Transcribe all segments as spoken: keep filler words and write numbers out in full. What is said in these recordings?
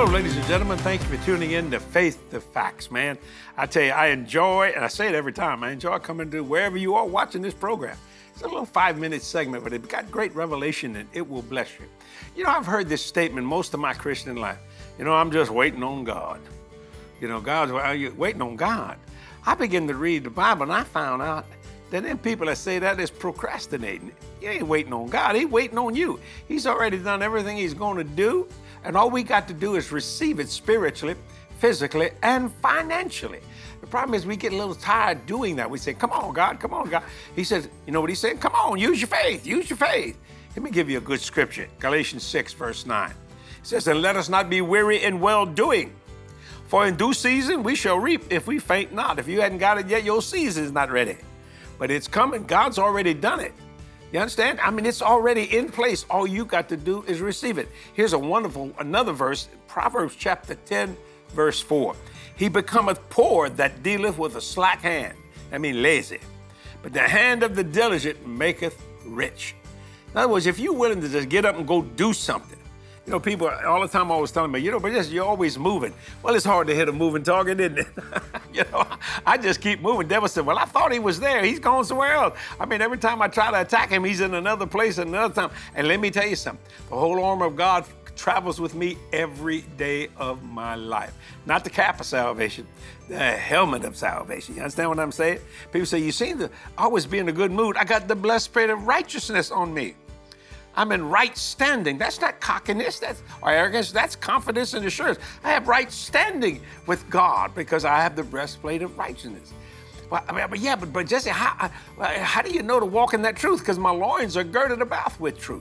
ladies and gentlemen. Thank you for tuning in to Faith the Facts, man. I tell you, I enjoy, and I say it every time, I enjoy coming to wherever you are watching this program. It's a little five-minute segment, but it got great revelation, and it will bless you. You know, I've heard this statement most of my Christian life. You know, I'm just waiting on God. You know, God's are you waiting on God. I began to read the Bible, and I found out that them people that say that is procrastinating. You ain't waiting on God. He's waiting on you. He's already done everything he's going to do. And all we got to do is receive it spiritually, physically, and financially. The problem is we get a little tired doing that. We say, come on, God, come on, God. He says, you know what he's saying? Come on, use your faith, use your faith. Let me give you a good scripture. Galatians six, verse nine. It says, and let us not be weary in well-doing. For in due season we shall reap if we faint not. If you hadn't got it yet, your season is not ready. But it's coming. God's already done it. You understand? I mean, it's already in place. All you got to do is receive it. Here's a wonderful, another verse, Proverbs chapter ten, verse four. He becometh poor that dealeth with a slack hand. I mean, lazy. But the hand of the diligent maketh rich. In other words, if you're willing to just get up and go do something, you know, people all the time always telling me, you know, but just, you're always moving. Well, it's hard to hit a moving target, isn't it? You know, I just keep moving. Devil said, well, I thought he was there. He's gone somewhere else. I mean, every time I try to attack him, he's in another place at another time. And let me tell you something. The whole armor of God travels with me every day of my life. Not the cap of salvation, the helmet of salvation. You understand what I'm saying? People say, you seem to always be in a good mood. I got the blessed spirit of righteousness on me. I'm in right standing. That's not cockiness, that's or arrogance, that's confidence and assurance. I have right standing with God because I have the breastplate of righteousness. Well, I mean, but yeah, but, but Jesse, how, how do you know to walk in that truth? Because my loins are girded about with truth.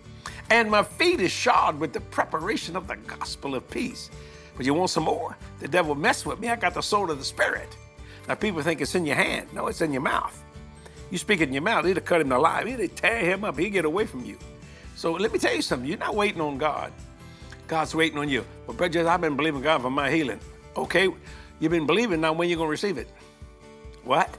And my feet is shod with the preparation of the gospel of peace. But you want some more? The devil messed with me. I got the sword of the Spirit. Now people think it's in your hand. No, it's in your mouth. You speak it in your mouth, it'll cut him alive. It'll tear him up. He'll get away from you. So let me tell you something. You're not waiting on God. God's waiting on you. Well, Brother Jesse, I've been believing God for my healing. Okay, you've been believing. Now when you going to receive it? What?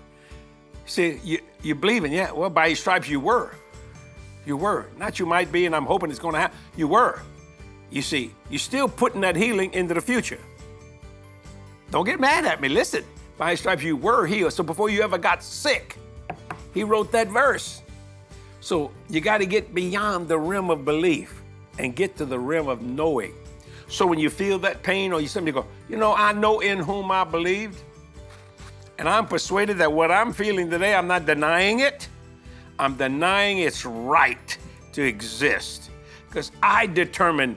See, you, you're believing, yeah. Well, by his stripes you were. You were. Not you might be, and I'm hoping it's going to happen. You were. You see, you're still putting that healing into the future. Don't get mad at me. Listen, by his stripes you were healed. So before you ever got sick, he wrote that verse. So you got to get beyond the rim of belief and get to the rim of knowing. So when you feel that pain or you somebody go, you know, I know in whom I believed, and I'm persuaded that what I'm feeling today, I'm not denying it. I'm denying its right to exist because I determine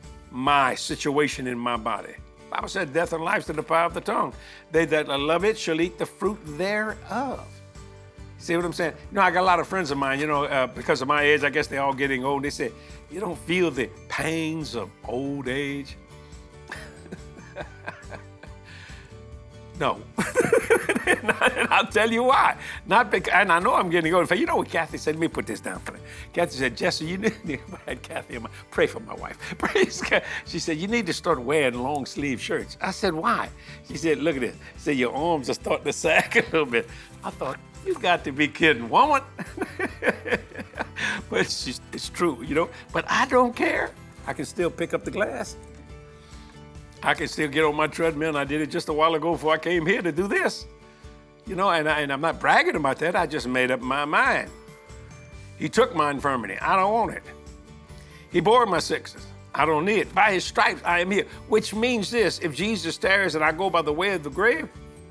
my situation in my body. The Bible said death and life is in the power of the tongue. They that love it shall eat the fruit thereof. See what I'm saying? You know, I got a lot of friends of mine, you know, uh, because of my age, I guess they're all getting old. They say, you don't feel the pangs of old age? No. And I'll tell you why. Not because, and I know I'm getting old. You know what Kathy said? Let me put this down for you. Kathy said, Jesse, you need, I had Kathy, pray for my wife. Praise God. She said, you need to start wearing long sleeve shirts. I said, why? She said, look at this. She said, your arms are starting to sag a little bit. I thought, you got to be kidding, woman. But it's, just, it's true, you know. But I don't care. I can still pick up the glass. I can still get on my treadmill, and I did it just a while ago before I came here to do this. You know, and, I, and I'm not bragging about that. I just made up my mind. He took my infirmity. I don't want it. He bore my sickness. I don't need it. By his stripes, I am here. Which means this, if Jesus tarries and I go by the way of the grave,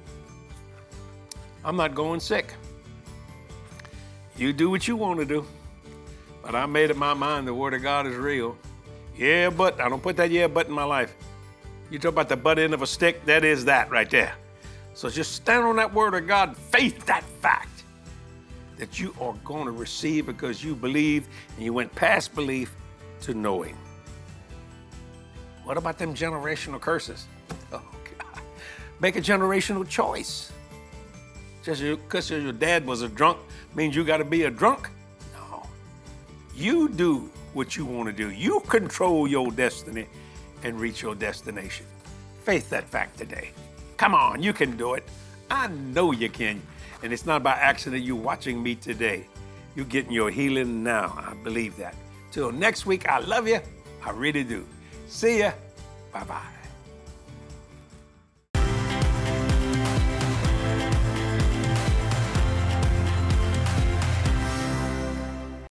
I'm not going sick. You do what you want to do. But I made up my mind the word of God is real. Yeah, but I don't put that yeah, but in my life. You talk about the butt end of a stick, that is that right there. So just stand on that word of God, faith that fact that you are going to receive because you believe and you went past belief to knowing. What about them generational curses? Oh, God. Make a generational choice. Just because your dad was a drunk means you got to be a drunk? No. You do what you want to do. You control your destiny and reach your destination. Faith that fact today. Come on, you can do it. I know you can. And it's not by accident you're watching me today. You're getting your healing now. I believe that. Till next week, I love you. I really do. See ya. Bye-bye.